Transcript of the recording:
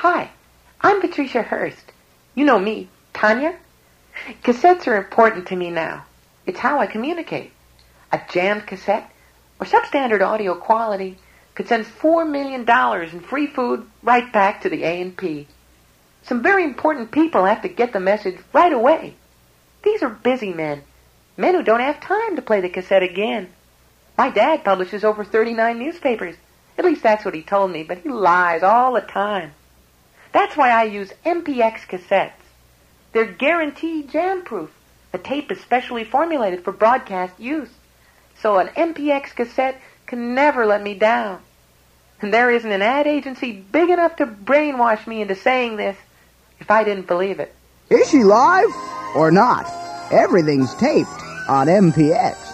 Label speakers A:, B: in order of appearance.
A: Hi, I'm Patricia Hearst. You know me, Tanya. Cassettes are important to me now. It's how I communicate. A jammed cassette or substandard audio quality could send $4 million in free food right back to the A&P. Some very important people have to get the message right away. These are busy men who don't have time to play the cassette again. My dad publishes over 39 newspapers. At least that's what he told me, but he lies all the time. That's why I use MPX cassettes. They're guaranteed jam-proof. The tape is specially formulated for broadcast use. So an MPX cassette can never let me down. And there isn't an ad agency big enough to brainwash me into saying this if I didn't believe it.
B: Is she live or not? Everything's taped on MPX.